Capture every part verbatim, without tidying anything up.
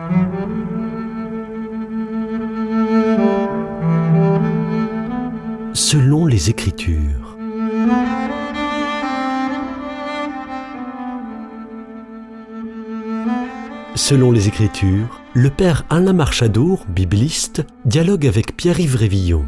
Selon les Écritures. Selon les Écritures, le père Alain Marchadour, bibliste, dialogue avec Pierre-Yves Révillon.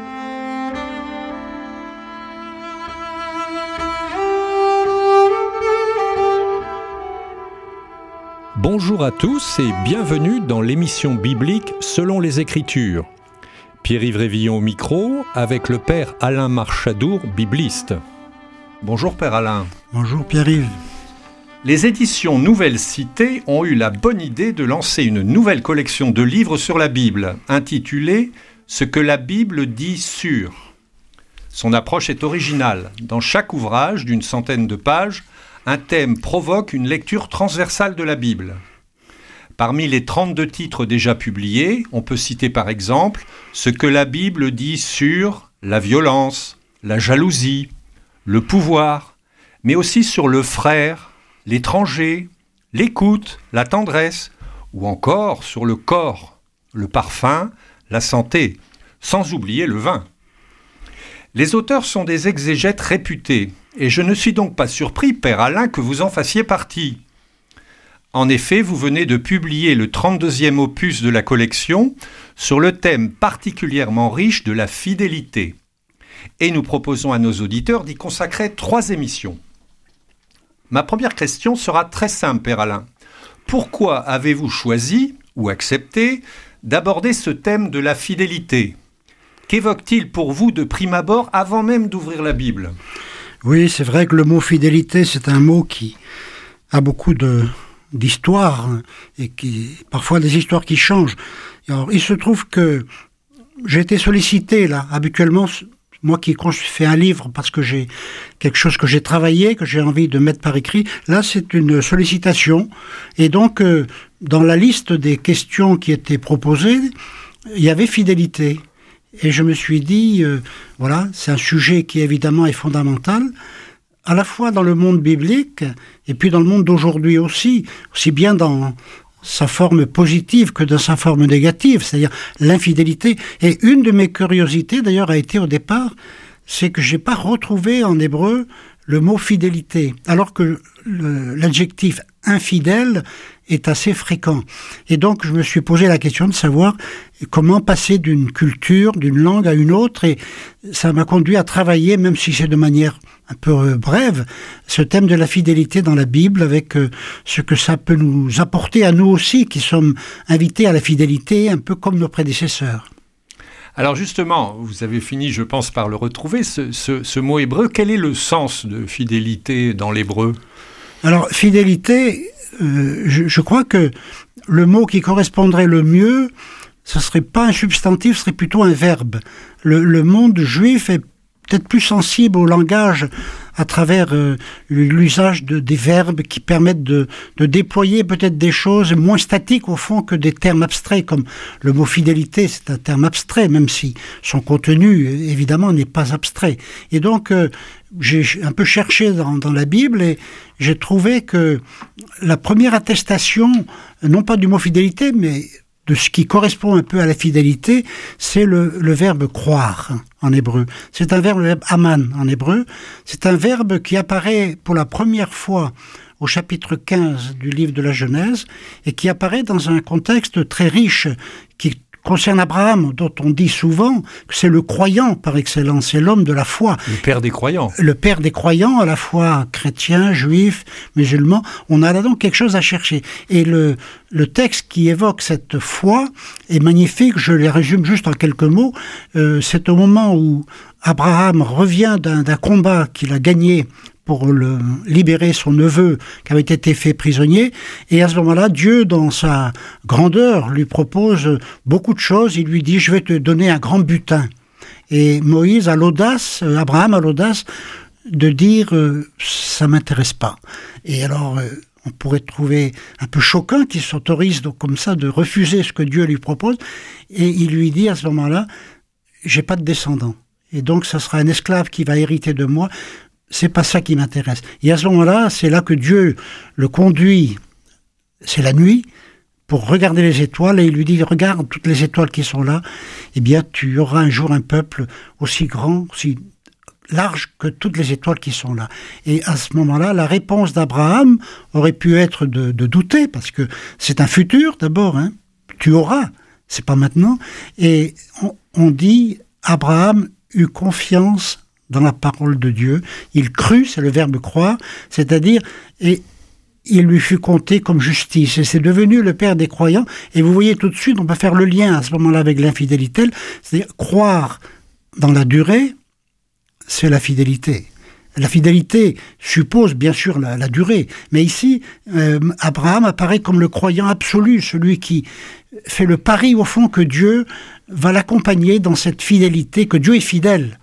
Bonjour à tous et bienvenue dans l'émission biblique Selon les Écritures. Pierre-Yves Révillon au micro avec le père Alain Marchadour, bibliste. Bonjour père Alain. Bonjour Pierre-Yves. Les éditions Nouvelles Cité ont eu la bonne idée de lancer une nouvelle collection de livres sur la Bible, intitulée « Ce que la Bible dit sur ». Son approche est originale. Dans chaque ouvrage d'une centaine de pages, un thème provoque une lecture transversale de la Bible. Parmi les trente-deux titres déjà publiés, on peut citer par exemple « Ce que la Bible dit sur la violence, la jalousie, le pouvoir, mais aussi sur le frère, l'étranger, l'écoute, la tendresse, ou encore sur le corps, le parfum, la santé, sans oublier le vin. » Les auteurs sont des exégètes réputés, et je ne suis donc pas surpris, père Alain, que vous en fassiez partie. En effet, vous venez de publier le trente-deuxième opus de la collection sur le thème particulièrement riche de la fidélité. Et nous proposons à nos auditeurs d'y consacrer trois émissions. Ma première question sera très simple, père Alain. Pourquoi avez-vous choisi, ou accepté, d'aborder ce thème de la fidélité ? Qu'évoque-t-il pour vous de prime abord avant même d'ouvrir la Bible ? Oui, c'est vrai que le mot fidélité, c'est un mot qui a beaucoup de... d'histoires, et qui parfois des histoires qui changent. Alors, il se trouve que j'ai été sollicité, là, habituellement, moi qui fais un livre parce que j'ai quelque chose que j'ai travaillé, que j'ai envie de mettre par écrit, là, c'est une sollicitation. Et donc, euh, dans la liste des questions qui étaient proposées, il y avait fidélité. Et je me suis dit, euh, voilà, c'est un sujet qui évidemment est fondamental, à la fois dans le monde biblique et puis dans le monde d'aujourd'hui aussi, aussi bien dans sa forme positive que dans sa forme négative, c'est-à-dire l'infidélité. Et une de mes curiosités, d'ailleurs, a été au départ, c'est que je n'ai pas retrouvé en hébreu le mot fidélité, alors que le, l'adjectif infidèle est assez fréquent. Et donc, je me suis posé la question de savoir comment passer d'une culture, d'une langue à une autre, et ça m'a conduit à travailler, même si c'est de manière un peu brève, ce thème de la fidélité dans la Bible, avec euh, ce que ça peut nous apporter à nous aussi, qui sommes invités à la fidélité, un peu comme nos prédécesseurs. Alors justement, vous avez fini, je pense, par le retrouver, ce, ce, ce mot hébreu. Quel est le sens de fidélité dans l'hébreu ? Alors, fidélité, euh, je, je crois que le mot qui correspondrait le mieux, ce ne serait pas un substantif, ce serait plutôt un verbe. Le, le monde juif est peut-être plus sensible au langage à travers euh, l'usage de, des verbes qui permettent de, de déployer peut-être des choses moins statiques au fond que des termes abstraits, comme le mot fidélité, c'est un terme abstrait, même si son contenu, évidemment, n'est pas abstrait. Et donc, euh, j'ai un peu cherché dans, dans la Bible et j'ai trouvé que la première attestation, non pas du mot fidélité, mais de ce qui correspond un peu à la fidélité, c'est le, le verbe croire en hébreu. C'est un verbe, le verbe aman en hébreu. C'est un verbe qui apparaît pour la première fois au chapitre quinze du livre de la Genèse et qui apparaît dans un contexte très riche qui concerne Abraham, dont on dit souvent que c'est le croyant par excellence, c'est l'homme de la foi. Le père des croyants. Le père des croyants, à la fois chrétien, juif, musulman. On a là donc quelque chose à chercher. Et le, le texte qui évoque cette foi est magnifique, je les résume juste en quelques mots. Euh, c'est au moment où Abraham revient d'un, d'un combat qu'il a gagné pour le, libérer son neveu qui avait été fait prisonnier. Et à ce moment-là, Dieu, dans sa grandeur, lui propose beaucoup de choses. Il lui dit « Je vais te donner un grand butin ». Et Moïse a l'audace, Abraham a l'audace de dire euh, « ça ne m'intéresse pas ». Et alors, euh, on pourrait trouver un peu choquant qu'il s'autorise donc comme ça de refuser ce que Dieu lui propose. Et il lui dit à ce moment-là « j'ai pas de descendant. Et donc, ça sera un esclave qui va hériter de moi. C'est pas ça qui m'intéresse. » Et à ce moment-là, c'est là que Dieu le conduit, c'est la nuit, pour regarder les étoiles, et il lui dit, regarde toutes les étoiles qui sont là, eh bien tu auras un jour un peuple aussi grand, aussi large que toutes les étoiles qui sont là. Et à ce moment-là, la réponse d'Abraham aurait pu être de, de douter, parce que c'est un futur d'abord, hein. Tu auras, c'est pas maintenant. Et on, on dit, Abraham eut confiance dans la parole de Dieu, il crut, c'est le verbe croire, c'est-à-dire, et il lui fut compté comme justice, et c'est devenu le père des croyants. Et vous voyez tout de suite, on peut faire le lien à ce moment-là avec l'infidélité, c'est-à-dire croire dans la durée, c'est la fidélité. La fidélité suppose bien sûr la, la durée, mais ici, euh, Abraham apparaît comme le croyant absolu, celui qui fait le pari au fond que Dieu va l'accompagner dans cette fidélité, que Dieu est fidèle,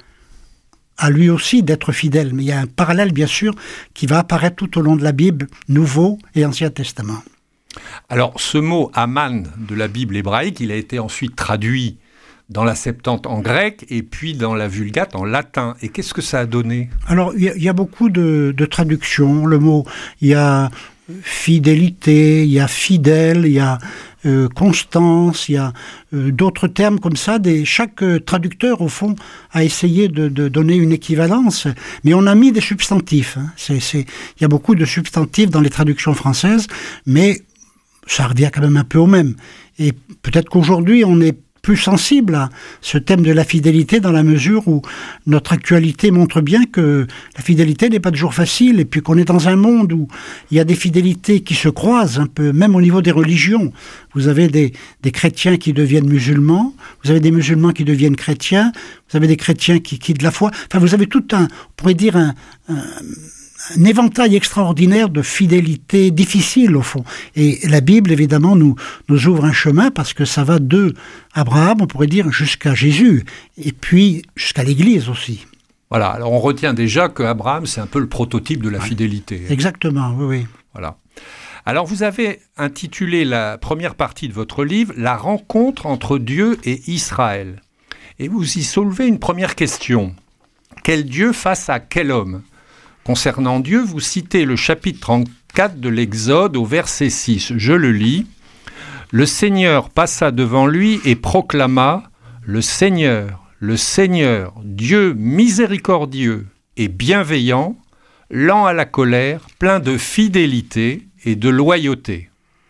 à lui aussi d'être fidèle. Mais il y a un parallèle bien sûr qui va apparaître tout au long de la Bible, Nouveau et Ancien Testament. Alors ce mot Aman de la Bible hébraïque, il a été ensuite traduit dans la Septante en grec et puis dans la Vulgate en latin. Et qu'est-ce que ça a donné ? Alors, il y, y a beaucoup de, de traductions. Le mot, il y a fidélité, il y a fidèle, il y a euh, constance, il y a euh, d'autres termes comme ça. Des, chaque euh, traducteur, au fond, a essayé de, de donner une équivalence. Mais on a mis des substantifs. Hein. C'est, c'est, il y a beaucoup de substantifs dans les traductions françaises, mais ça revient quand même un peu au même. Et peut-être qu'aujourd'hui, on est plus sensible à ce thème de la fidélité dans la mesure où notre actualité montre bien que la fidélité n'est pas toujours facile et puis qu'on est dans un monde où il y a des fidélités qui se croisent un peu, même au niveau des religions. Vous avez des, des chrétiens qui deviennent musulmans, vous avez des musulmans qui deviennent chrétiens, vous avez des chrétiens qui quittent la foi. Enfin, vous avez tout un, on pourrait dire un, un un éventail extraordinaire de fidélité difficile au fond. Et la Bible, évidemment, nous, nous ouvre un chemin parce que ça va de Abraham, on pourrait dire, jusqu'à Jésus, et puis jusqu'à l'Église aussi. Voilà, alors on retient déjà que Abraham, c'est un peu le prototype de la ouais. fidélité. Exactement, oui, oui. Voilà. Alors vous avez intitulé la première partie de votre livre « La rencontre entre Dieu et Israël ». Et vous y soulevez une première question. Quel Dieu face à quel homme ? Concernant Dieu, vous citez le chapitre trente-quatre de l'Exode au verset six. Je le lis. « Le Seigneur passa devant lui et proclama « Le Seigneur, le Seigneur, Dieu miséricordieux et bienveillant, lent à la colère, plein de fidélité et de loyauté. »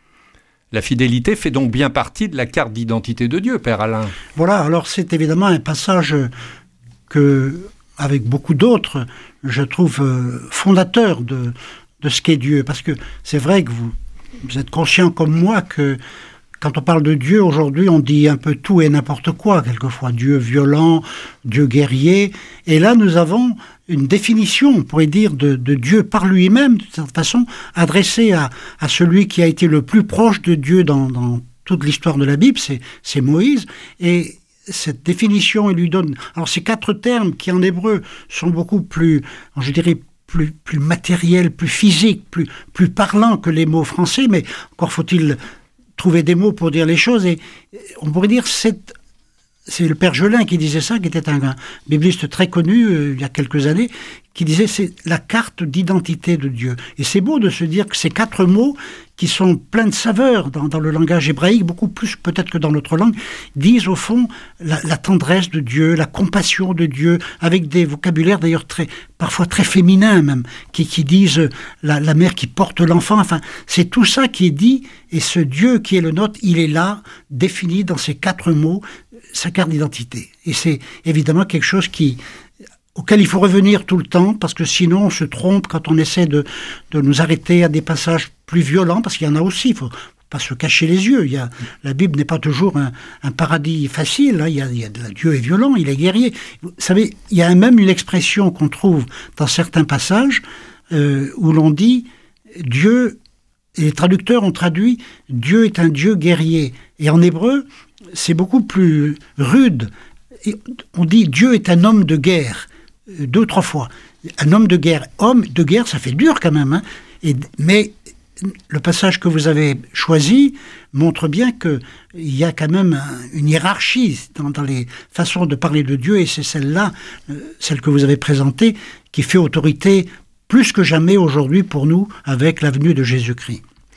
La fidélité fait donc bien partie de la carte d'identité de Dieu, Père Alain. Voilà, alors c'est évidemment un passage que, avec beaucoup d'autres, je trouve euh, fondateur de, de ce qu'est Dieu. Parce que c'est vrai que vous, vous êtes conscient comme moi que quand on parle de Dieu, aujourd'hui, on dit un peu tout et n'importe quoi, quelquefois. Dieu violent, Dieu guerrier. Et là, nous avons une définition, on pourrait dire, de, de Dieu par lui-même, de cette façon, adressée à, à celui qui a été le plus proche de Dieu dans, dans toute l'histoire de la Bible, c'est, c'est Moïse. Et cette définition, il lui donne... Alors, ces quatre termes qui, en hébreu, sont beaucoup plus, je dirais, plus, plus matériels, plus physiques, plus, plus parlants que les mots français, mais encore faut-il trouver des mots pour dire les choses. Et on pourrait dire, c'est, c'est le père Gelin qui disait ça, qui était un, un bibliste très connu euh, il y a quelques années, qui disait c'est la carte d'identité de Dieu. Et c'est beau de se dire que ces quatre mots, qui sont pleins de saveur dans, dans le langage hébraïque, beaucoup plus peut-être que dans notre langue, disent au fond la, la tendresse de Dieu, la compassion de Dieu, avec des vocabulaires d'ailleurs très, parfois très féminins même, qui, qui disent la, la mère qui porte l'enfant. Enfin, c'est tout ça qui est dit, et ce Dieu qui est le nôtre, il est là, défini dans ces quatre mots, sa carte d'identité. Et c'est évidemment quelque chose qui... auquel il faut revenir tout le temps, parce que sinon on se trompe quand on essaie de, de nous arrêter à des passages plus violents, parce qu'il y en a aussi, il ne faut pas se cacher les yeux. Il y a, la Bible n'est pas toujours un, un paradis facile, hein. il, y a, il y a, Dieu est violent, il est guerrier. Vous savez, il y a même une expression qu'on trouve dans certains passages euh, où l'on dit Dieu, et les traducteurs ont traduit Dieu est un Dieu guerrier. Et en hébreu, c'est beaucoup plus rude. Et on dit Dieu est un homme de guerre. Deux ou trois fois. Un homme de guerre. Homme de guerre, ça fait dur quand même. Hein. Et, mais le passage que vous avez choisi montre bien qu'il y a quand même un, une hiérarchie dans, dans les façons de parler de Dieu, et c'est celle-là, euh, celle que vous avez présentée, qui fait autorité plus que jamais aujourd'hui pour nous avec la venue de Jésus-Christ.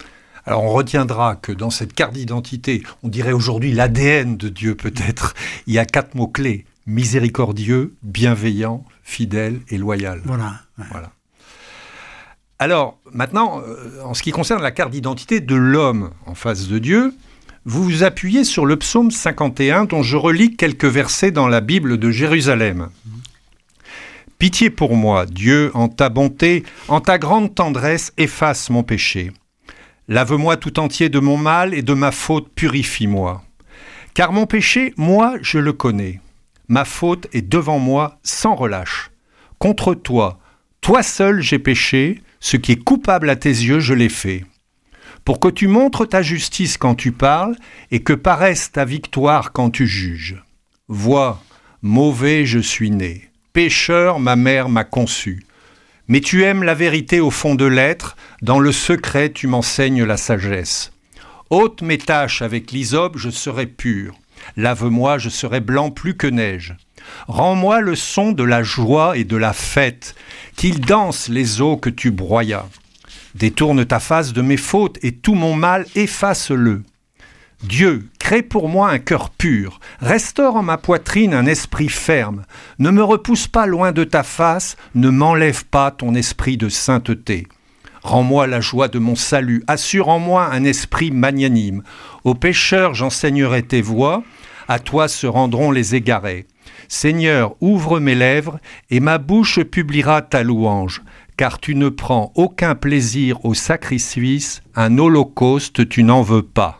Alors on retiendra que dans cette carte d'identité, on dirait aujourd'hui l'A D N de Dieu peut-être, il y a quatre mots-clés: miséricordieux, bienveillant, fidèle et loyal. Voilà. Ouais. Voilà. Alors maintenant, en ce qui concerne la carte d'identité de l'homme en face de Dieu, vous vous appuyez sur le psaume cinquante et un dont je relis quelques versets dans la Bible de Jérusalem. « Pitié pour moi, Dieu, en ta bonté, en ta grande tendresse, efface mon péché. Lave-moi tout entier de mon mal et de ma faute, purifie-moi. Car mon péché, moi, je le connais. Ma faute est devant moi sans relâche. Contre toi, toi seul j'ai péché, ce qui est coupable à tes yeux, je l'ai fait. Pour que tu montres ta justice quand tu parles et que paraisse ta victoire quand tu juges. Vois, mauvais je suis né, pécheur ma mère m'a conçu. Mais tu aimes la vérité au fond de l'être, dans le secret tu m'enseignes la sagesse. Ôte mes taches avec l'hysope, je serai pur. Lave-moi, je serai blanc plus que neige. Rends-moi le son de la joie et de la fête, qu'ils dansent les eaux que tu broyas. Détourne ta face de mes fautes et tout mon mal, efface-le. Dieu, crée pour moi un cœur pur, restaure en ma poitrine un esprit ferme. Ne me repousse pas loin de ta face, ne m'enlève pas ton esprit de sainteté. Rends-moi la joie de mon salut, assure en moi un esprit magnanime. Aux pécheurs j'enseignerai tes voies, à toi se rendront les égarés. Seigneur, ouvre mes lèvres, et ma bouche publiera ta louange. Car tu ne prends aucun plaisir au sacrifice, un holocauste tu n'en veux pas.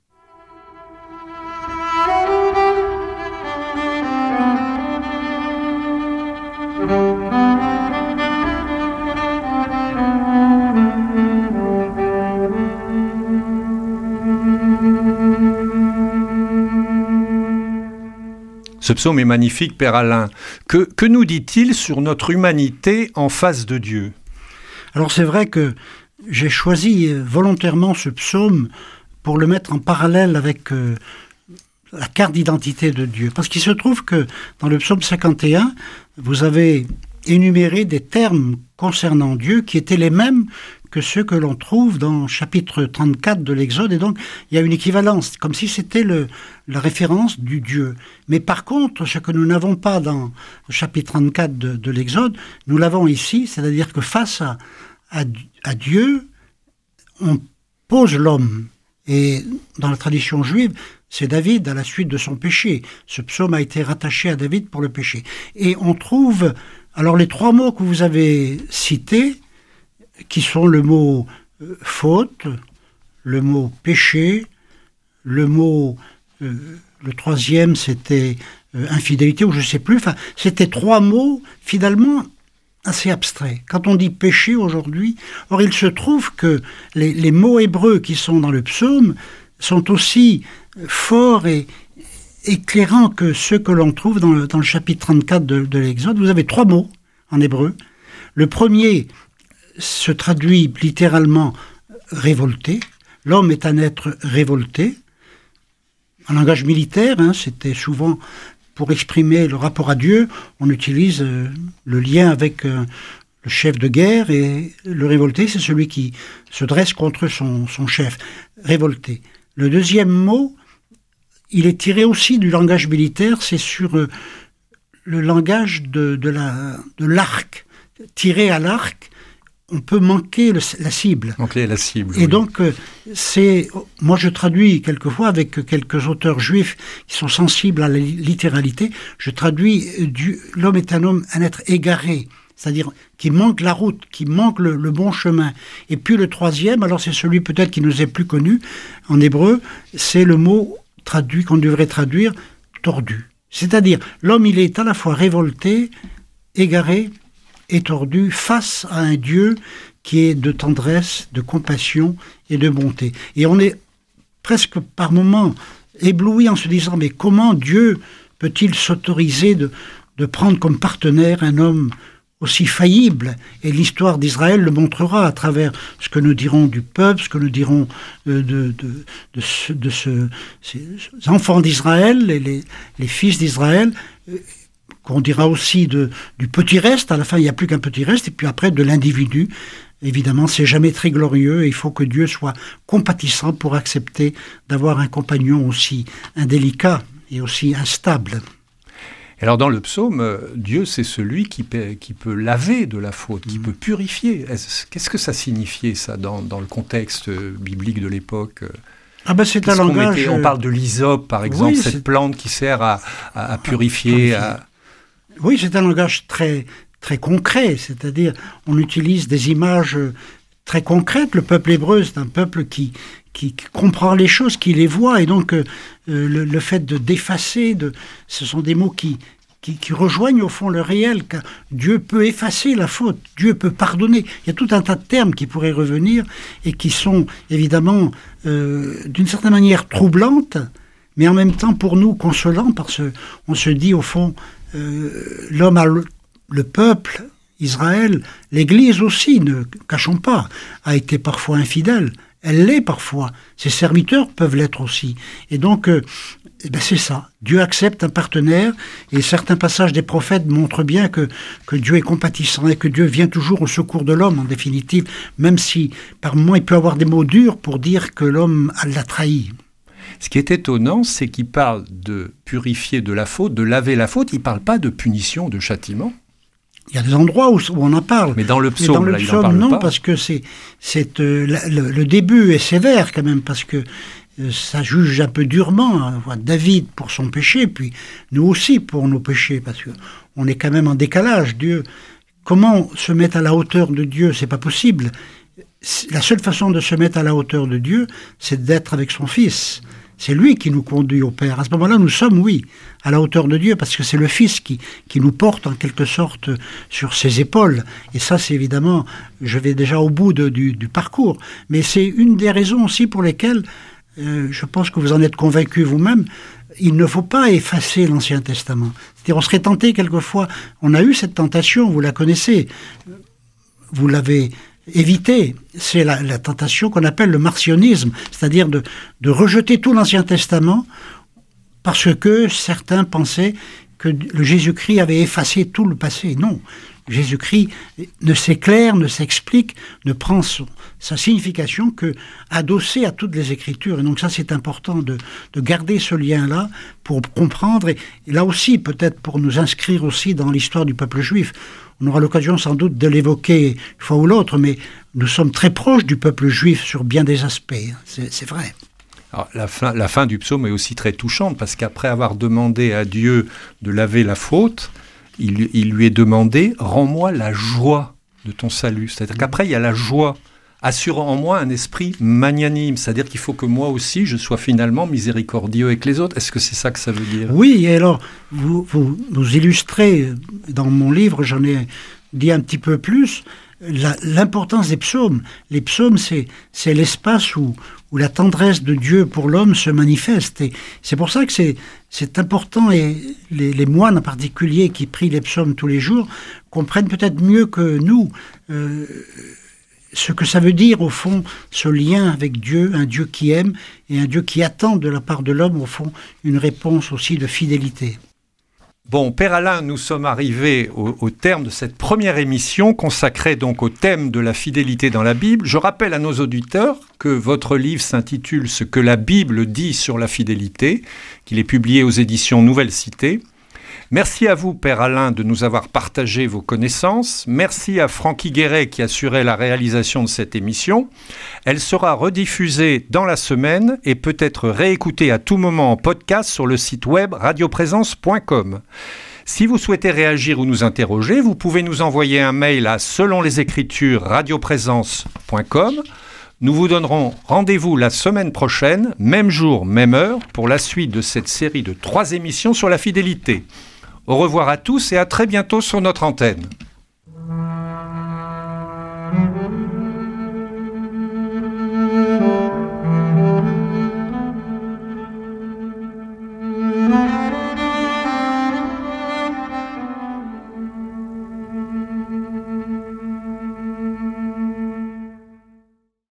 Ce psaume est magnifique, Père Alain. Que, que nous dit-il sur notre humanité en face de Dieu ? Alors c'est vrai que j'ai choisi volontairement ce psaume pour le mettre en parallèle avec euh, la carte d'identité de Dieu. Parce qu'il se trouve que dans le psaume cinquante et un, vous avez énuméré des termes concernant Dieu qui étaient les mêmes que ceux que l'on trouve dans le chapitre trente-quatre de l'Exode. Et donc, il y a une équivalence, comme si c'était le, la référence du Dieu. Mais par contre, ce que nous n'avons pas dans le chapitre trente-quatre de, de l'Exode, nous l'avons ici, c'est-à-dire que face à, à, à Dieu, on pose l'homme. Et dans la tradition juive, c'est David à la suite de son péché. Ce psaume a été rattaché à David pour le péché. Et on trouve, alors les trois mots que vous avez cités, qui sont le mot euh, faute, le mot péché, le mot, euh, le troisième c'était euh, infidélité, ou je ne sais plus, enfin, c'était trois mots finalement assez abstraits. Quand on dit péché aujourd'hui, or il se trouve que les, les mots hébreux qui sont dans le psaume sont aussi forts et éclairants que ceux que l'on trouve dans le, dans le chapitre trente-quatre de, de l'Exode. Vous avez trois mots en hébreu. Le premier se traduit littéralement révolté. L'homme est un être révolté. En langage militaire, hein, c'était souvent pour exprimer le rapport à Dieu, on utilise euh, le lien avec euh, le chef de guerre, et le révolté, c'est celui qui se dresse contre son, son chef. Révolté. Le deuxième mot, il est tiré aussi du langage militaire, c'est sur euh, le langage de, de, la, de l'arc. Tiré à l'arc, on peut manquer le, la cible. Manquer la cible. Et oui. donc, euh, c'est, moi je traduis quelquefois avec quelques auteurs juifs qui sont sensibles à la littéralité, je traduis du, l'homme est un homme, un être égaré, c'est-à-dire qui manque la route, qui manque le, le bon chemin. Et puis le troisième, alors c'est celui peut-être qui nous est plus connu en hébreu, c'est le mot traduit, qu'on devrait traduire tordu. C'est-à-dire, l'homme il est à la fois révolté, égaré, étordu face à un Dieu qui est de tendresse, de compassion et de bonté. Et on est presque par moments ébloui en se disant, mais comment Dieu peut-il s'autoriser de, de prendre comme partenaire un homme aussi faillible? Et l'histoire d'Israël le montrera à travers ce que nous dirons du peuple, ce que nous dirons de, de, de, de, ce, de ce, ces enfants d'Israël, les, les, les fils d'Israël, qu'on dira aussi de, du petit reste. À la fin, il n'y a plus qu'un petit reste, et puis après, de l'individu évidemment, c'est jamais très glorieux et il faut que Dieu soit compatissant pour accepter d'avoir un compagnon aussi indélicat et aussi instable. Alors dans le psaume, Dieu c'est celui qui peut, qui peut laver de la faute, qui mmh. peut purifier. Est-ce, qu'est-ce que ça signifiait ça dans, dans le contexte biblique de l'époque ? Ah ben c'est un langage... Mettait, on parle de l'hysope par exemple, oui, cette c'est... plante qui sert à, à, à purifier. À... Oui, c'est un langage très... très concret, c'est-à-dire on utilise des images très concrètes. Le peuple hébreu, c'est un peuple qui, qui, qui comprend les choses, qui les voit, et donc euh, le, le fait de d'effacer, de, ce sont des mots qui, qui, qui rejoignent au fond le réel, car Dieu peut effacer la faute, Dieu peut pardonner. Il y a tout un tas de termes qui pourraient revenir et qui sont évidemment euh, d'une certaine manière troublantes, mais en même temps pour nous consolants, parce qu'on se dit au fond, euh, l'homme a le Le peuple, Israël, l'Église aussi, ne cachons pas, a été parfois infidèle. Elle l'est parfois. Ses serviteurs peuvent l'être aussi. Et donc, euh, eh ben c'est ça. Dieu accepte un partenaire, et certains passages des prophètes montrent bien que, que Dieu est compatissant et que Dieu vient toujours au secours de l'homme, en définitive, même si par moments il peut avoir des mots durs pour dire que l'homme l'a trahi. Ce qui est étonnant, c'est qu'il parle de purifier de la faute, de laver la faute. Il ne parle pas de punition, de châtiment. Il y a des endroits où, où on en parle. Mais dans le psaume, dans le là, psaume il en parle non, pas. Parce que c'est, c'est, euh, la, le, le début est sévère quand même, parce que euh, ça juge un peu durement. Hein, David pour son péché, puis nous aussi pour nos péchés, parce qu'on est quand même en décalage. Dieu, comment se mettre à la hauteur de Dieu ? C'est pas possible. La seule façon de se mettre à la hauteur de Dieu, c'est d'être avec son Fils. C'est lui qui nous conduit au Père. À ce moment-là, nous sommes, oui, à la hauteur de Dieu, parce que c'est le Fils qui, qui nous porte en quelque sorte sur ses épaules. Et ça, c'est évidemment, je vais déjà au bout de, du, du parcours. Mais c'est une des raisons aussi pour lesquelles, euh, je pense que vous en êtes convaincus vous-même, il ne faut pas effacer l'Ancien Testament. C'est-à-dire, on serait tenté quelquefois, on a eu cette tentation, vous la connaissez, vous l'avez éviter, c'est la, la tentation qu'on appelle le marcionisme, c'est-à-dire de, de rejeter tout l'Ancien Testament parce que certains pensaient que le Jésus-Christ avait effacé tout le passé. Non, Jésus-Christ ne s'éclaire, ne s'explique, ne prend son, sa signification que adossée à toutes les Écritures. Et donc ça, c'est important de, de garder ce lien-là pour comprendre, et, et là aussi, peut-être pour nous inscrire aussi dans l'histoire du peuple juif. On aura l'occasion sans doute de l'évoquer une fois ou l'autre, mais nous sommes très proches du peuple juif sur bien des aspects. C'est, c'est vrai. Alors, la, fin, la fin du psaume est aussi très touchante, parce qu'après avoir demandé à Dieu de laver la faute, il, il lui est demandé « Rends-moi la joie de ton salut ». C'est-à-dire qu'après, il y a la joie, assurant en moi un esprit magnanime. C'est-à-dire qu'il faut que moi aussi, je sois finalement miséricordieux avec les autres. Est-ce que c'est ça que ça veut dire ? Oui, et alors, vous, vous, vous illustrez, dans mon livre, j'en ai dit un petit peu plus, la, l'importance des psaumes. Les psaumes, c'est, c'est l'espace où, où la tendresse de Dieu pour l'homme se manifeste. Et c'est pour ça que c'est, c'est important, et les, les moines en particulier qui prient les psaumes tous les jours comprennent peut-être mieux que nous euh, ce que ça veut dire, au fond, ce lien avec Dieu, un Dieu qui aime et un Dieu qui attend de la part de l'homme, au fond, une réponse aussi de fidélité. Bon, Père Alain, nous sommes arrivés au, au terme de cette première émission consacrée donc au thème de la fidélité dans la Bible. Je rappelle à nos auditeurs que votre livre s'intitule « Ce que la Bible dit sur la fidélité », qu'il est publié aux éditions Nouvelle Cité. Merci à vous, Père Alain, de nous avoir partagé vos connaissances. Merci à Francky Guéret qui assurait la réalisation de cette émission. Elle sera rediffusée dans la semaine et peut être réécoutée à tout moment en podcast sur le site web radioprésence point com. Si vous souhaitez réagir ou nous interroger, vous pouvez nous envoyer un mail à selon les écritures radioprésence point com. Nous vous donnerons rendez-vous la semaine prochaine, même jour, même heure, pour la suite de cette série de trois émissions sur la fidélité. Au revoir à tous et à très bientôt sur notre antenne.